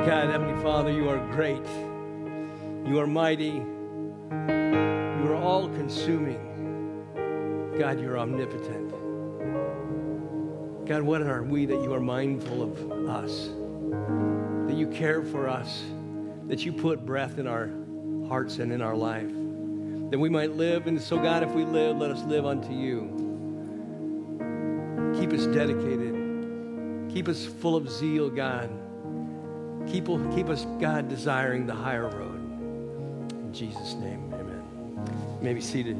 God, Heavenly Father, you are great. You are mighty. You are all-consuming. God, you're omnipotent. God, what are we that you are mindful of us, that you care for us, that you put breath in our hearts and in our life, that we might live. And so, God, if we live, let us live unto you. Keep us dedicated. Keep us full of zeal, God. Keep us, God, desiring the higher road. In Jesus' name, amen. You may be seated.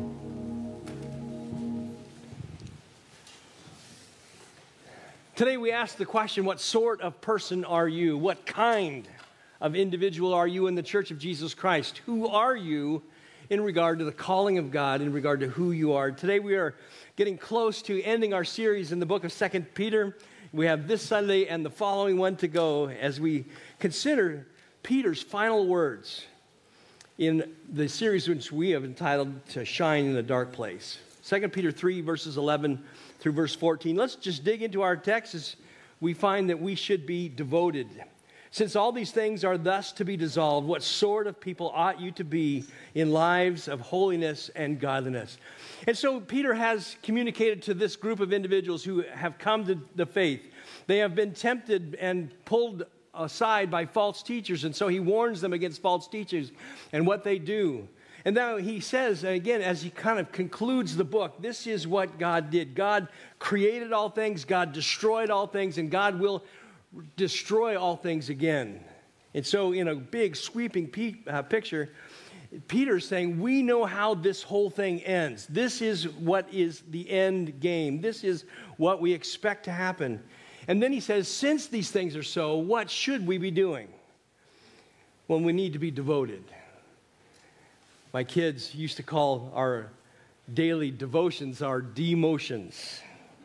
Today we ask the question, what sort of person are you? What kind of individual are you in the Church of Jesus Christ? Who are you in regard to the calling of God, in regard to who you are? Today we are getting close to ending our series in the book of 2 Peter. We have this Sunday and the following one to go as we consider Peter's final words in the series which we have entitled To Shine in a Dark Place. 2 Peter 3, verses 11 through verse 14. Let's just dig into our text as we find that we should be devoted. Since all these things are thus to be dissolved, what sort of people ought you to be in lives of holiness and godliness? And so Peter has communicated to this group of individuals who have come to the faith. They have been tempted and pulled aside by false teachers, and so he warns them against false teachers and what they do. And now he says, again, as he kind of concludes the book, this is what God did. God created all things, God destroyed all things, and God will destroy all things again. And so in a big sweeping picture, Peter's saying, we know how this whole thing ends. This is what is the end game. This is what we expect to happen. And then he says, since these things are so, what should we be doing? Well, we need to be devoted. My kids used to call our daily devotions our demotions.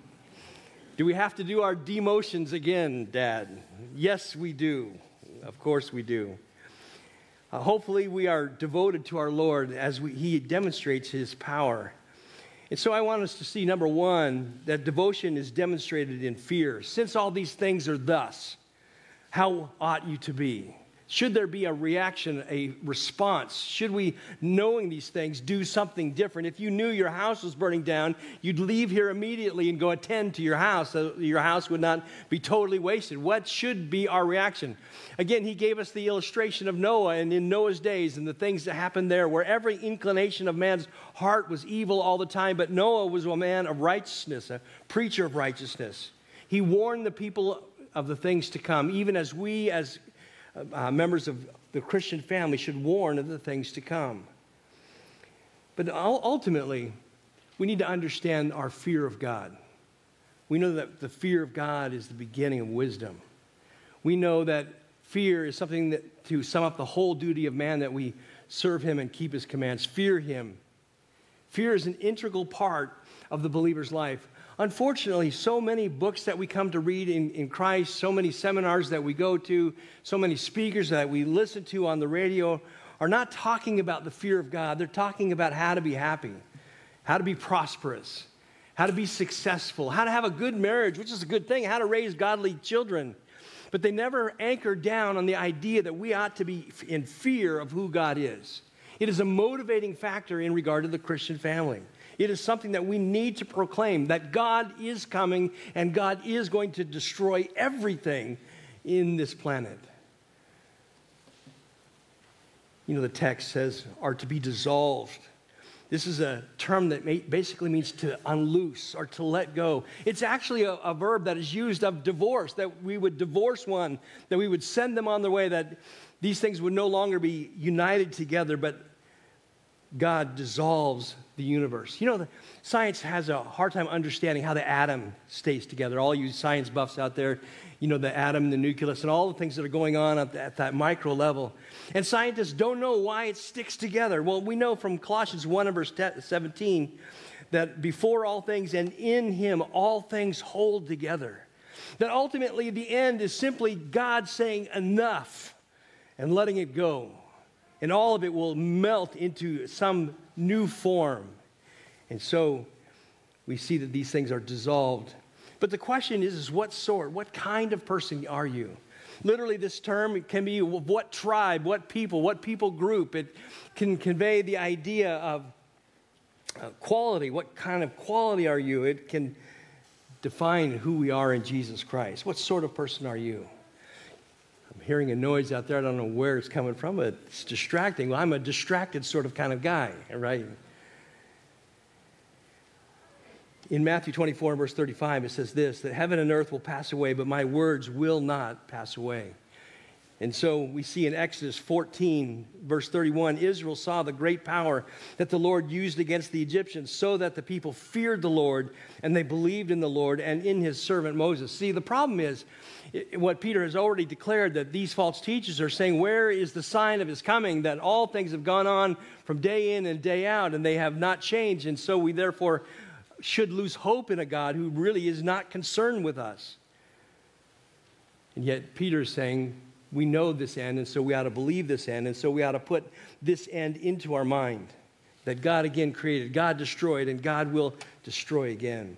Do we have to do our demotions again, Dad? Yes, we do. Of course we do. Hopefully we are devoted to our Lord as He demonstrates His power. And so I want us to see, number one, that devotion is demonstrated in fear. Since all these things are thus, how ought you to be? Should there be a reaction, a response? Should we, knowing these things, do something different? If you knew your house was burning down, you'd leave here immediately and go attend to your house so your house would not be totally wasted. What should be our reaction? Again, he gave us the illustration of Noah and in Noah's days and the things that happened there, where every inclination of man's heart was evil all the time, but Noah was a man of righteousness, a preacher of righteousness. He warned the people of the things to come, even as we, as members of the Christian family, should warn of the things to come. But ultimately, we need to understand our fear of God. We know that the fear of God is the beginning of wisdom. We know that fear is something that, to sum up the whole duty of man, that we serve Him and keep His commands. Fear Him. Fear is an integral part of the believer's life. Unfortunately, so many books that we come to read in Christ, so many seminars that we go to, so many speakers that we listen to on the radio are not talking about the fear of God. They're talking about how to be happy, how to be prosperous, how to be successful, how to have a good marriage, which is a good thing, how to raise godly children. But they never anchor down on the idea that we ought to be in fear of who God is. It is a motivating factor in regard to the Christian family. It is something that we need to proclaim, that God is coming and God is going to destroy everything in this planet. You know, the text says, are to be dissolved. This is a term that basically means to unloose or to let go. It's actually a verb that is used of divorce, that we would divorce one, that we would send them on their way, that these things would no longer be united together, but God dissolves the universe. You know, science has a hard time understanding how the atom stays together. All you science buffs out there, you know, the atom, the nucleus, and all the things that are going on at that micro level. And scientists don't know why it sticks together. Well, we know from Colossians 1 and verse 17 that before all things and in Him all things hold together. That ultimately the end is simply God saying enough and letting it go. And all of it will melt into some new form. And so we see that these things are dissolved. But the question is what sort, what kind of person are you? Literally, this term can be what tribe, what people group. It can convey the idea of quality. What kind of quality are you? It can define who we are in Jesus Christ. What sort of person are you? I'm hearing a noise out there. I don't know where it's coming from, but it's distracting. Well, I'm a distracted sort of kind of guy, right? In Matthew 24, verse 35, it says this, that heaven and earth will pass away, but my words will not pass away. And so we see in Exodus 14, verse 31, Israel saw the great power that the Lord used against the Egyptians so that the people feared the Lord and they believed in the Lord and in his servant Moses. See, the problem is what Peter has already declared, that these false teachers are saying, where is the sign of his coming? That all things have gone on from day in and day out and they have not changed. And so we therefore should lose hope in a God who really is not concerned with us. And yet Peter is saying, we know this end, and so we ought to believe this end, and so we ought to put this end into our mind, that God again created, God destroyed, and God will destroy again.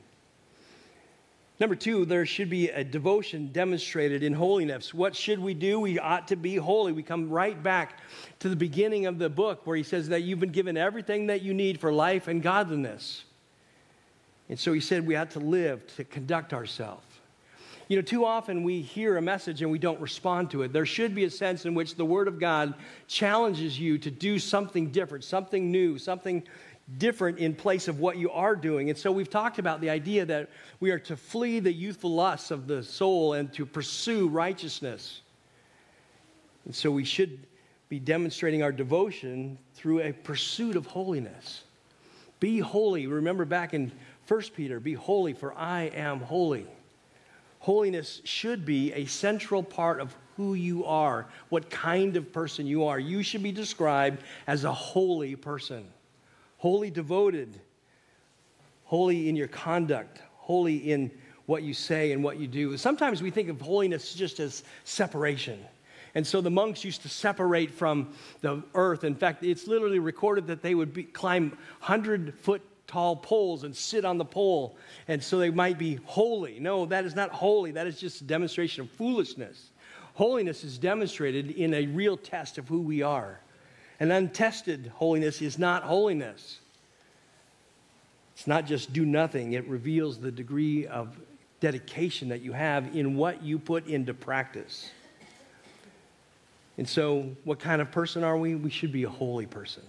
Number two, there should be a devotion demonstrated in holiness. What should we do? We ought to be holy. We come right back to the beginning of the book where he says that you've been given everything that you need for life and godliness. And so he said we ought to live, to conduct ourselves. You know, too often we hear a message and we don't respond to it. There should be a sense in which the Word of God challenges you to do something different, something new, something different in place of what you are doing. And so we've talked about the idea that we are to flee the youthful lusts of the soul and to pursue righteousness. And so we should be demonstrating our devotion through a pursuit of holiness. Be holy. Remember back in 1 Peter, be holy, for I am holy. Holiness should be a central part of who you are, what kind of person you are. You should be described as a holy person, wholly devoted, holy in your conduct, holy in what you say and what you do. Sometimes we think of holiness just as separation. And so the monks used to separate from the earth. In fact, it's literally recorded that they would climb 100-foot tall poles and sit on the pole, and so they might be holy. No, that is not holy. That is just a demonstration of foolishness. Holiness is demonstrated in a real test of who we are. An untested holiness is not holiness. It's not just do nothing. It reveals the degree of dedication that you have in what you put into practice. And so, what kind of person are we? We should be a holy person.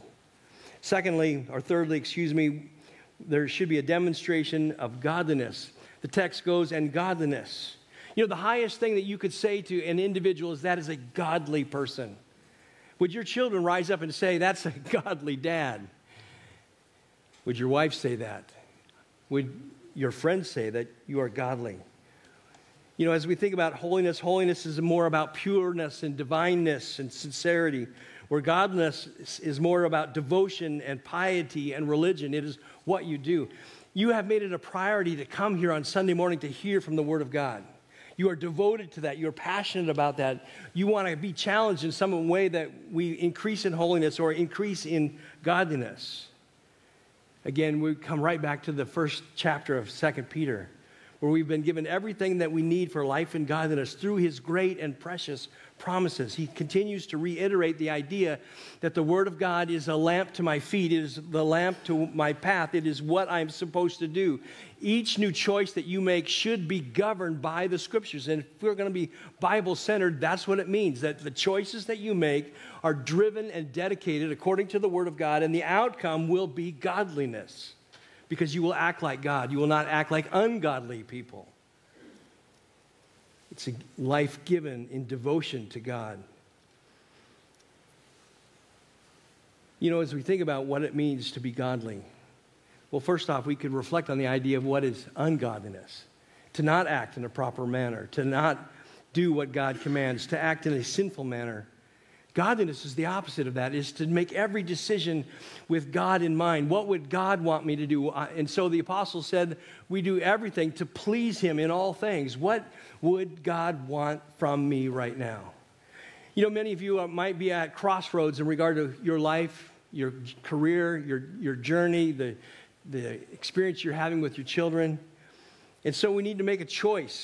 Thirdly, there should be a demonstration of godliness. The text goes, and godliness. You know, the highest thing that you could say to an individual is that is a godly person. Would your children rise up and say, that's a godly dad? Would your wife say that? Would your friends say that you are godly? You know, as we think about holiness, holiness is more about pureness and divineness and sincerity, where godliness is more about devotion and piety and religion. It is what you do. You have made it a priority to come here on Sunday morning to hear from the Word of God. You are devoted to that. You're passionate about that. You want to be challenged in some way that we increase in holiness or increase in godliness. Again, we come right back to the first chapter of 2 Peter, where we've been given everything that we need for life and godliness through his great and precious promises. He continues to reiterate the idea that the Word of God is a lamp to my feet. It is the lamp to my path. It is what I'm supposed to do. Each new choice that you make should be governed by the Scriptures. And if we're going to be Bible-centered, that's what it means, that the choices that you make are driven and dedicated according to the Word of God, and the outcome will be godliness. Because you will act like God. You will not act like ungodly people. It's a life given in devotion to God. You know, as we think about what it means to be godly, well, first off, we could reflect on the idea of what is ungodliness. To not act in a proper manner, to not do what God commands, to act in a sinful manner. Godliness is the opposite of that, is to make every decision with God in mind. What would God want me to do? And so the apostle said, we do everything to please him in all things. What would God want from me right now? You know, many of you might be at crossroads in regard to your life, your career, your journey, the experience you're having with your children. And so we need to make a choice.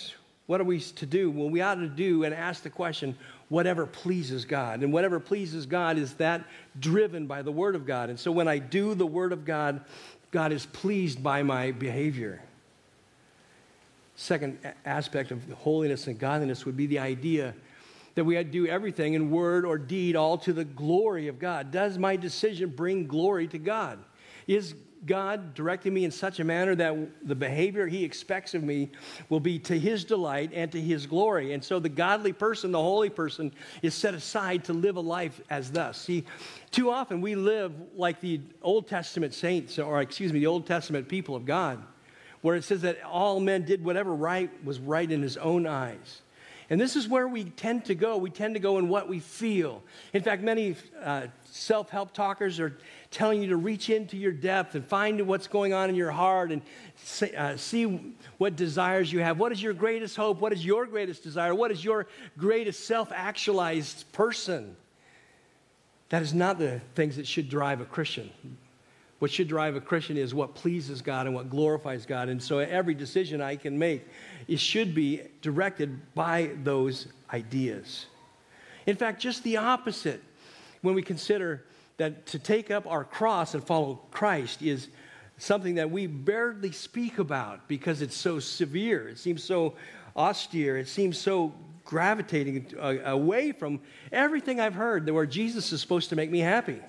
what are we to do? Well, we ought to do and ask the question, whatever pleases God. And whatever pleases God is that driven by the Word of God. And so when I do the Word of God, God is pleased by my behavior. Second aspect of holiness and godliness would be the idea that we do everything in word or deed all to the glory of God. Does my decision bring glory to God? Is God directing me in such a manner that the behavior He expects of me will be to His delight and to His glory? And so the godly person, the holy person, is set aside to live a life as thus. See, too often we live like the Old Testament saints, the Old Testament people of God, where it says that all men did whatever was right in His own eyes. And this is where we tend to go. We tend to go in what we feel. In fact, many self-help talkers are telling you to reach into your depth and find what's going on in your heart and see what desires you have. What is your greatest hope? What is your greatest desire? What is your greatest self-actualized person? That is not the things that should drive a Christian. What should drive a Christian is what pleases God and what glorifies God. And so every decision I can make, it should be directed by those ideas. In fact, just the opposite when we consider that to take up our cross and follow Christ is something that we barely speak about because it's so severe. It seems so austere. It seems so gravitating away from everything I've heard that where Jesus is supposed to make me happy.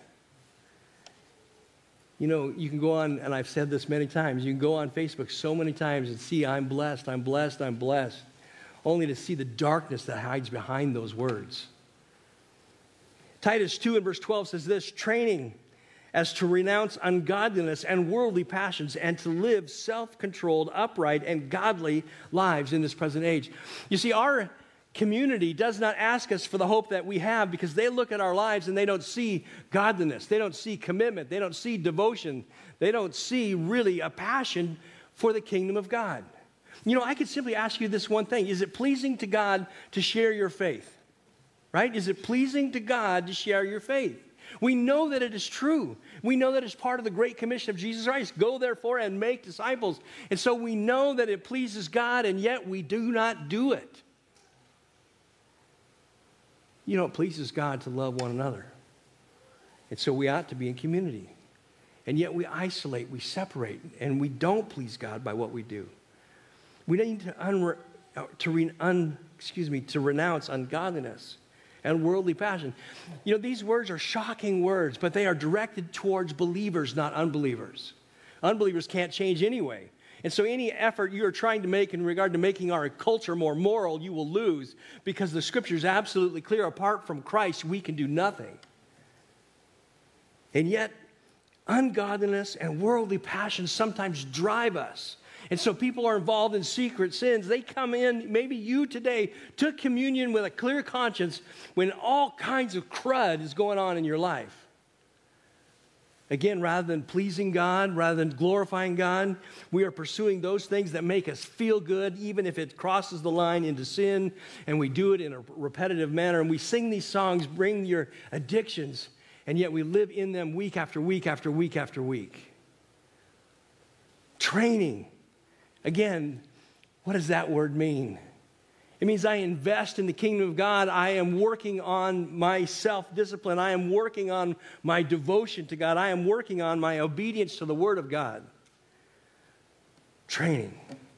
You know, you can go on, and I've said this many times, you can go on Facebook so many times and see, I'm blessed, I'm blessed, I'm blessed, only to see the darkness that hides behind those words. Titus 2 and verse 12 says this, training as to renounce ungodliness and worldly passions and to live self-controlled, upright, and godly lives in this present age. You see, our community does not ask us for the hope that we have because they look at our lives and they don't see godliness. They don't see commitment. They don't see devotion. They don't see really a passion for the kingdom of God. You know, I could simply ask you this one thing. Is it pleasing to God to share your faith? Right? Is it pleasing to God to share your faith? We know that it is true. We know that it's part of the Great Commission of Jesus Christ. Go therefore and make disciples. And so we know that it pleases God, and yet we do not do it. You know, it pleases God to love one another. And so we ought to be in community. And yet we isolate, we separate, and we don't please God by what we do. We need to renounce ungodliness and worldly passion. You know, these words are shocking words, but they are directed towards believers, not unbelievers. Unbelievers can't change anyway. And so any effort you are trying to make in regard to making our culture more moral, you will lose because the Scripture is absolutely clear. Apart from Christ, we can do nothing. And yet, ungodliness and worldly passions sometimes drive us. And so people are involved in secret sins. They come in, maybe you today took communion with a clear conscience when all kinds of crud is going on in your life. Again, rather than pleasing God, rather than glorifying God, we are pursuing those things that make us feel good, even if it crosses the line into sin, and we do it in a repetitive manner. And we sing these songs, bring your addictions, and yet we live in them week after week after week after week. Training. Again, what does that word mean? It means I invest in the kingdom of God. I am working on my self-discipline. I am working on my devotion to God. I am working on my obedience to the Word of God. Training.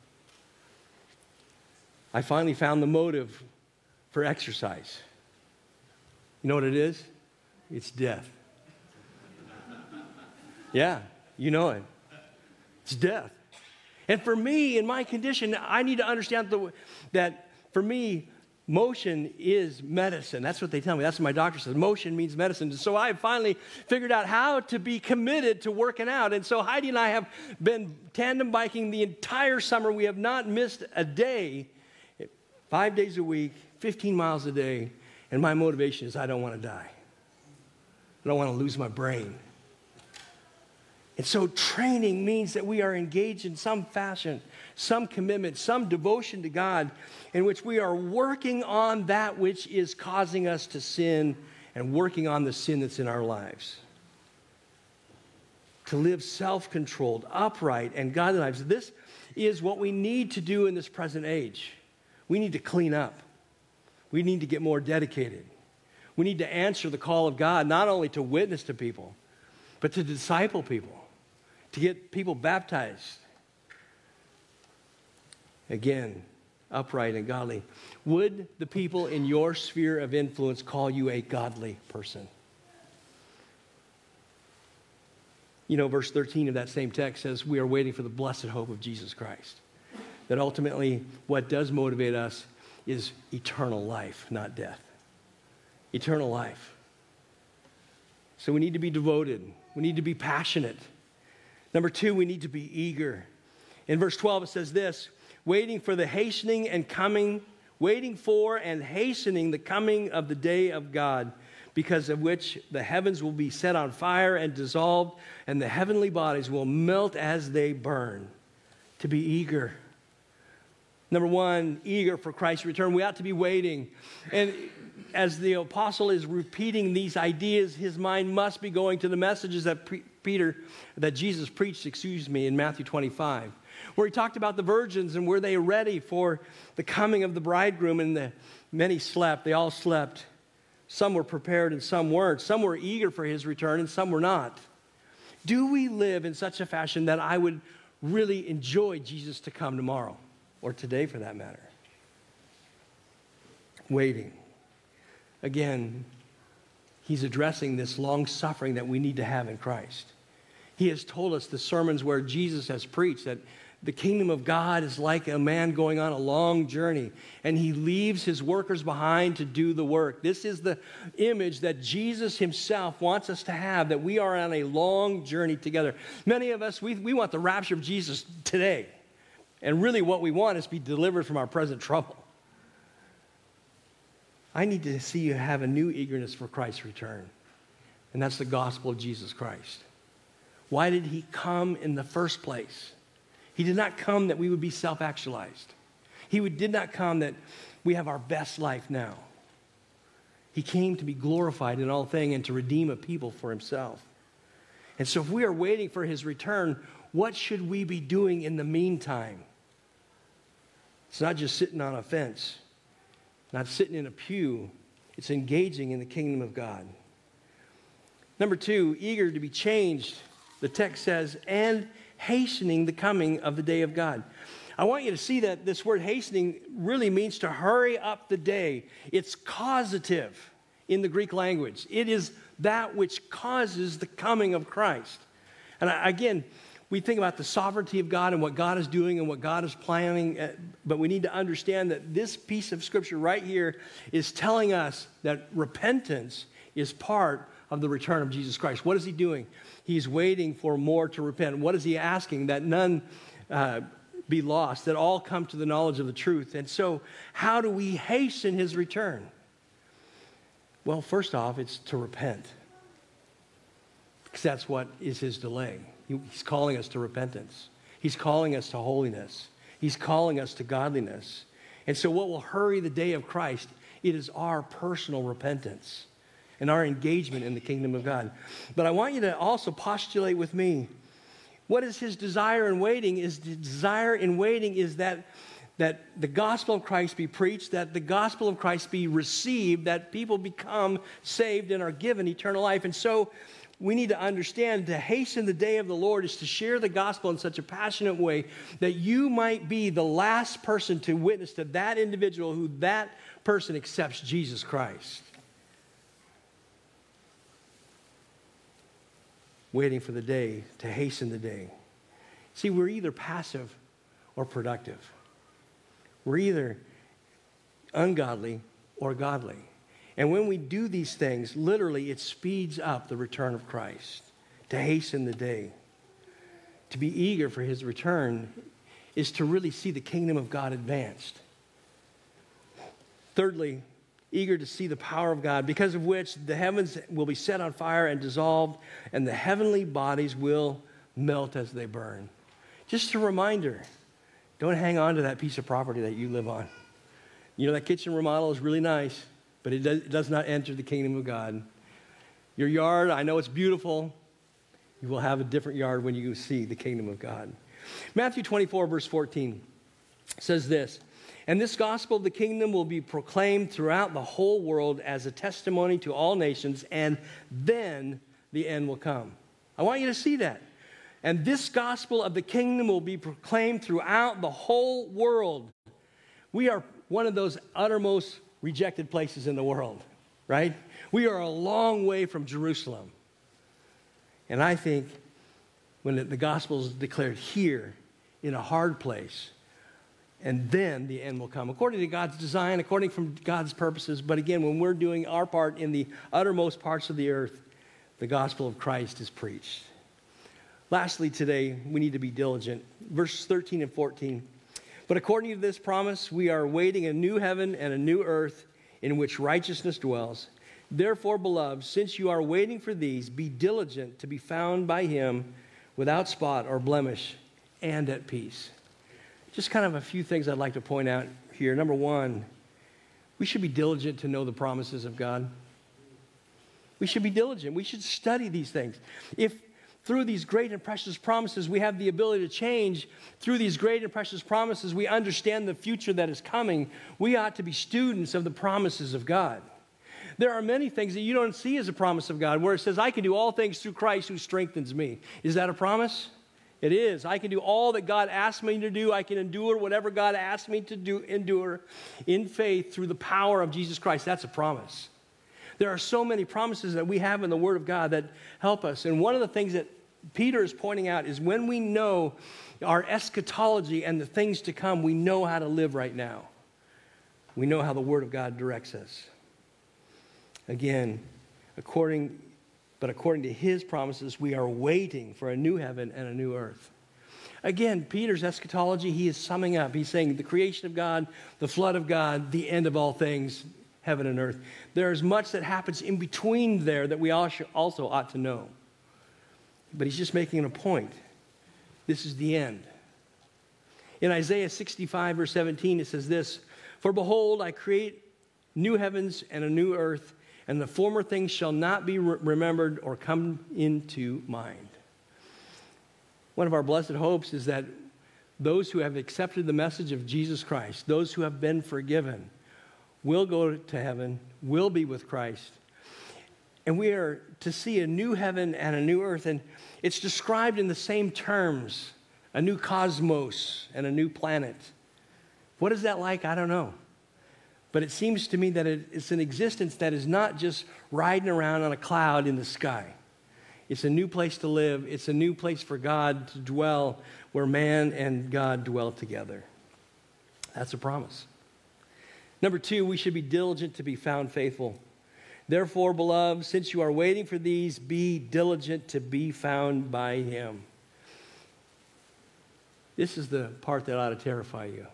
I finally found the motive for exercise. You know what it is? It's death. Yeah, you know it. It's death. And for me, in my condition, I need to understand that for me, motion is medicine. That's what they tell me. That's what my doctor says. Motion means medicine. And so I finally figured out how to be committed to working out. And so Heidi and I have been tandem biking the entire summer. We have not missed a day, 5 days a week, 15 miles a day. And my motivation is I don't want to die. I don't want to lose my brain. And so training means that we are engaged in some fashion, some commitment, some devotion to God in which we are working on that which is causing us to sin and working on the sin that's in our lives. To live self-controlled, upright, and godly lives. This is what we need to do in this present age. We need to clean up. We need to get more dedicated. We need to answer the call of God, not only to witness to people, but to disciple people, to get people baptized. Again, upright and godly. Would the people in your sphere of influence call you a godly person? You know, verse 13 of that same text says, we are waiting for the blessed hope of Jesus Christ. That ultimately, what does motivate us is eternal life, not death. Eternal life. So we need to be devoted. We need to be passionate. Number 2, we need to be eager. In verse 12, it says this, waiting for and hastening the coming of the day of God, because of which the heavens will be set on fire and dissolved, and the heavenly bodies will melt as they burn. To be eager. Number 1, eager for Christ's return. We ought to be waiting. And as the apostle is repeating these ideas, his mind must be going to the messages that Jesus preached, in Matthew 25, where he talked about the virgins and were they ready for the coming of the bridegroom, and many slept. They all slept. Some were prepared and some weren't. Some were eager for his return and some were not. Do we live in such a fashion that I would really enjoy Jesus to come tomorrow, or today for that matter? Waiting. Again, he's addressing this long suffering that we need to have in Christ. He has told us the sermons where Jesus has preached that the kingdom of God is like a man going on a long journey, and he leaves his workers behind to do the work. This is the image that Jesus himself wants us to have, that we are on a long journey together. Many of us, we want the rapture of Jesus today. And really what we want is to be delivered from our present trouble. I need to see you have a new eagerness for Christ's return. And that's the gospel of Jesus Christ. Why did he come in the first place? He did not come that we would be self-actualized. He did not come that we have our best life now. He came to be glorified in all things and to redeem a people for himself. And so if we are waiting for his return, what should we be doing in the meantime? It's not just sitting on a fence, not sitting in a pew. It's engaging in the kingdom of God. Number 2, eager to be changed. The text says, and hastening the coming of the day of God. I want you to see that this word hastening really means to hurry up the day. It's causative in the Greek language. It is that which causes the coming of Christ. And again, we think about the sovereignty of God and what God is doing and what God is planning, but we need to understand that this piece of scripture right here is telling us that repentance is part of the return of Jesus Christ. What is he doing? He's waiting for more to repent. What is he asking? That none be lost, that all come to the knowledge of the truth. And so how do we hasten his return? Well, first off, it's to repent, because that's what is his delay. He's calling us to repentance. He's calling us to holiness. He's calling us to godliness. And so what will hurry the day of Christ? It is our personal repentance and our engagement in the kingdom of God. But I want you to also postulate with me, what is his desire in waiting? His desire in waiting is that the gospel of Christ be preached, that the gospel of Christ be received, that people become saved and are given eternal life. And so we need to understand to hasten the day of the Lord is to share the gospel in such a passionate way that you might be the last person to witness to that individual who that person accepts Jesus Christ. Waiting for the day, to hasten the day. See, we're either passive or productive. We're either ungodly or godly. And when we do these things, literally it speeds up the return of Christ, to hasten the day. To be eager for his return is to really see the kingdom of God advanced. Thirdly, eager to see the power of God, because of which the heavens will be set on fire and dissolved, and the heavenly bodies will melt as they burn. Just a reminder, don't hang on to that piece of property that you live on. You know, that kitchen remodel is really nice, but it does not enter the kingdom of God. Your yard, I know it's beautiful. You will have a different yard when you see the kingdom of God. Matthew 24, verse 14 says this, And this gospel of the kingdom will be proclaimed throughout the whole world as a testimony to all nations, and then the end will come. I want you to see that. And this gospel of the kingdom will be proclaimed throughout the whole world. We are one of those uttermost rejected places in the world, right? We are a long way from Jerusalem. And I think when the gospel is declared here in a hard place, and then the end will come, according to God's design, according from God's purposes. But again, when we're doing our part in the uttermost parts of the earth, the gospel of Christ is preached. Lastly, today, we need to be diligent. Verses 13 and 14. But according to this promise, we are awaiting a new heaven and a new earth in which righteousness dwells. Therefore, beloved, since you are waiting for these, be diligent to be found by him without spot or blemish and at peace. Just kind of a few things I'd like to point out here. Number one, we should be diligent to know the promises of God. We should be diligent. We should study these things. If through these great and precious promises we have the ability to change, through these great and precious promises we understand the future that is coming, we ought to be students of the promises of God. There are many things that you don't see as a promise of God, where it says, I can do all things through Christ who strengthens me. Is that a promise? It is. I can do all that God asked me to do. I can endure whatever God asked me to do, endure in faith through the power of Jesus Christ. That's a promise. There are so many promises that we have in the Word of God that help us. And one of the things that Peter is pointing out is when we know our eschatology and the things to come, we know how to live right now. We know how the Word of God directs us. Again, according to his promises, we are waiting for a new heaven and a new earth. Again, Peter's eschatology, he is summing up. He's saying the creation of God, the flood of God, the end of all things, heaven and earth. There is much that happens in between there that we also ought to know. But he's just making a point. This is the end. In Isaiah 65, verse 17, it says this, For behold, I create new heavens and a new earth, and the former things shall not be remembered or come into mind. One of our blessed hopes is that those who have accepted the message of Jesus Christ, those who have been forgiven, will go to heaven, will be with Christ. And we are to see a new heaven and a new earth, and it's described in the same terms, a new cosmos and a new planet. What is that like? I don't know. But it seems to me that it's an existence that is not just riding around on a cloud in the sky. It's a new place to live. It's a new place for God to dwell, where man and God dwell together. That's a promise. Number two, we should be diligent to be found faithful. Therefore, beloved, since you are waiting for these, be diligent to be found by him. This is the part that ought to terrify you.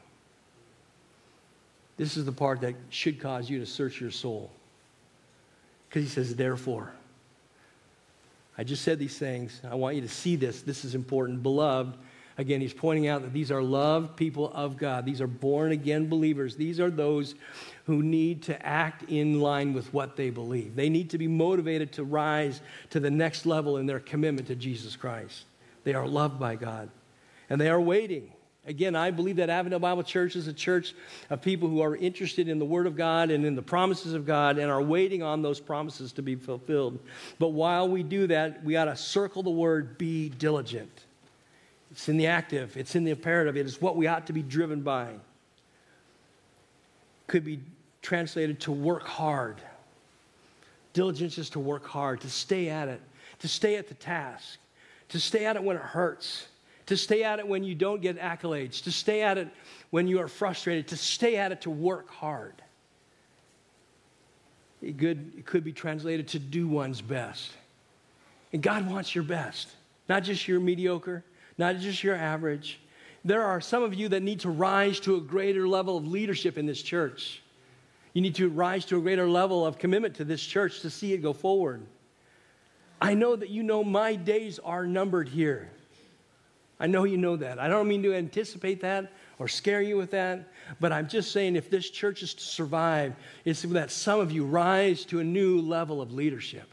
This is the part that should cause you to search your soul. Because he says, therefore. I just said these things. I want you to see this. This is important. Beloved, again, he's pointing out that these are loved people of God. These are born-again believers. These are those who need to act in line with what they believe. They need to be motivated to rise to the next level in their commitment to Jesus Christ. They are loved by God, and they are waiting. Again, I believe that Avondale Bible Church is a church of people who are interested in the Word of God and in the promises of God and are waiting on those promises to be fulfilled. But while we do that, we ought to circle the word, be diligent. It's in the active. It's in the imperative. It is what we ought to be driven by. Could be translated to work hard. Diligence is to work hard, to stay at it, to stay at the task, to stay at it when it hurts, to stay at it when you don't get accolades, to stay at it when you are frustrated, to stay at it, to work hard. It could be translated to do one's best. And God wants your best, not just your mediocre, not just your average. There are some of you that need to rise to a greater level of leadership in this church. You need to rise to a greater level of commitment to this church to see it go forward. I know that you know my days are numbered here. I know you know that. I don't mean to anticipate that or scare you with that, but I'm just saying if this church is to survive, it's that some of you rise to a new level of leadership.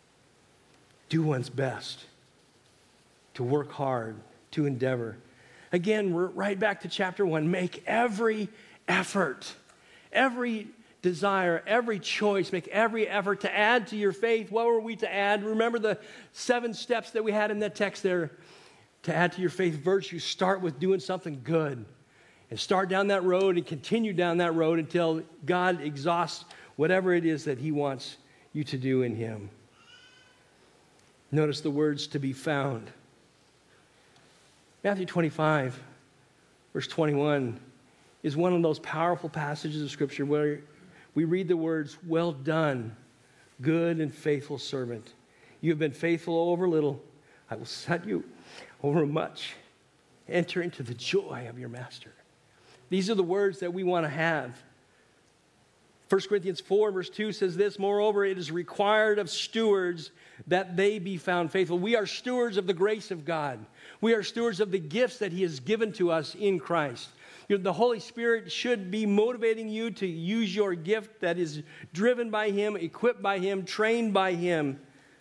Do one's best, to work hard, to endeavor. Again, we're right back to chapter 1. Make every effort, every desire, every choice, make every effort to add to your faith. What were we to add? Remember the 7 steps that we had in that text there. To add to your faith virtue, start with doing something good. And start down that road and continue down that road until God exhausts whatever it is that he wants you to do in him. Notice the words to be found. Matthew 25, verse 21, is one of those powerful passages of Scripture where we read the words, well done, good and faithful servant. You have been faithful over little. I will set you over much. Enter into the joy of your master. These are the words that we want to have. 1 Corinthians 4, verse 2 says this, moreover, it is required of stewards that they be found faithful. We are stewards of the grace of God. We are stewards of the gifts that he has given to us in Christ. The Holy Spirit should be motivating you to use your gift that is driven by him, equipped by him, trained by him,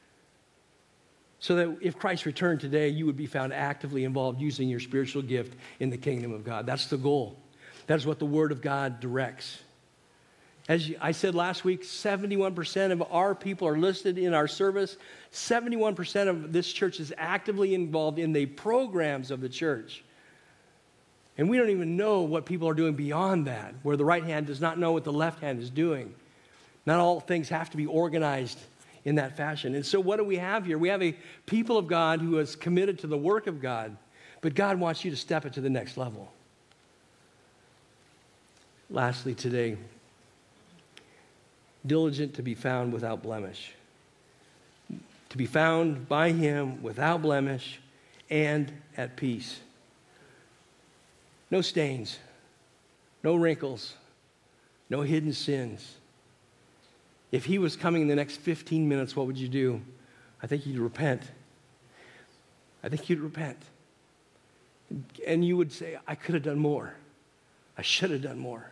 so that if Christ returned today, you would be found actively involved using your spiritual gift in the kingdom of God. That's the goal. That is what the Word of God directs. As I said last week, 71% of our people are listed in our service. 71% of this church is actively involved in the programs of the church. And we don't even know what people are doing beyond that, where the right hand does not know what the left hand is doing. Not all things have to be organized in that fashion. And so what do we have here? We have a people of God who is committed to the work of God, but God wants you to step it to the next level. Lastly today, diligent to be found without blemish. To be found by him without blemish and at peace. No stains, no wrinkles, no hidden sins. If he was coming in the next 15 minutes, what would you do? I think you'd repent. I think you'd repent. And you would say, I could have done more. I should have done more.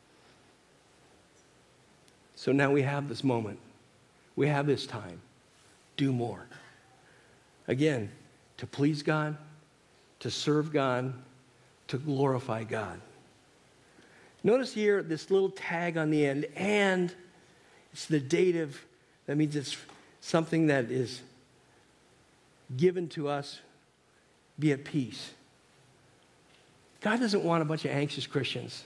So now we have this moment. We have this time. Do more. Again, to please God, to serve God, to glorify God. Notice here this little tag on the end, and it's the dative. That means it's something that is given to us. Be at peace. God doesn't want a bunch of anxious Christians.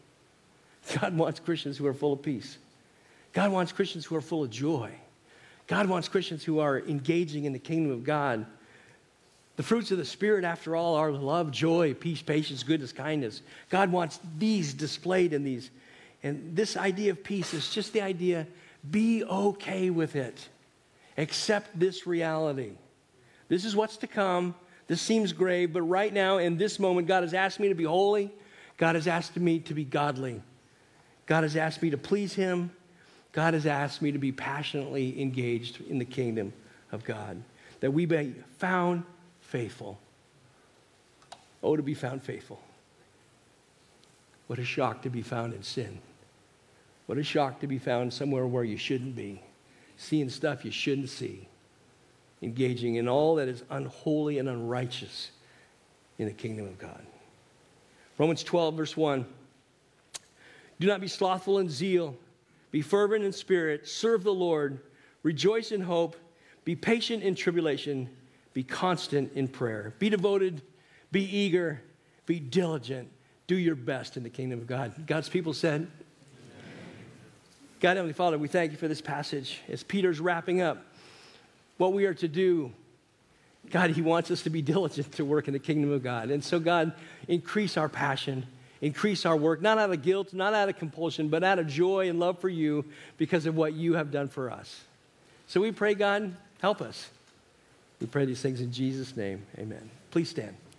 God wants Christians who are full of peace. God wants Christians who are full of joy. God wants Christians who are engaging in the kingdom of God. The fruits of the Spirit, after all, are love, joy, peace, patience, goodness, kindness. God wants these displayed in these. And this idea of peace is just the idea, be okay with it. Accept this reality. This is what's to come. This seems grave, but right now, in this moment, God has asked me to be holy. God has asked me to be godly. God has asked me to please him. God has asked me to be passionately engaged in the kingdom of God, that we be found faithful. Oh, to be found faithful. What a shock to be found in sin. What a shock to be found somewhere where you shouldn't be, seeing stuff you shouldn't see, engaging in all that is unholy and unrighteous in the kingdom of God. Romans 12, verse 1. Do not be slothful in zeal. Be fervent in spirit. Serve the Lord. Rejoice in hope. Be patient in tribulation. Be constant in prayer. Be devoted. Be eager. Be diligent. Do your best in the kingdom of God. God's people said, Amen. God, Heavenly Father, we thank you for this passage. As Peter's wrapping up what we are to do, God, he wants us to be diligent to work in the kingdom of God. And so, God, increase our passion, increase our work, not out of guilt, not out of compulsion, but out of joy and love for you because of what you have done for us. So we pray, God, help us. We pray these things in Jesus' name. Amen. Please stand.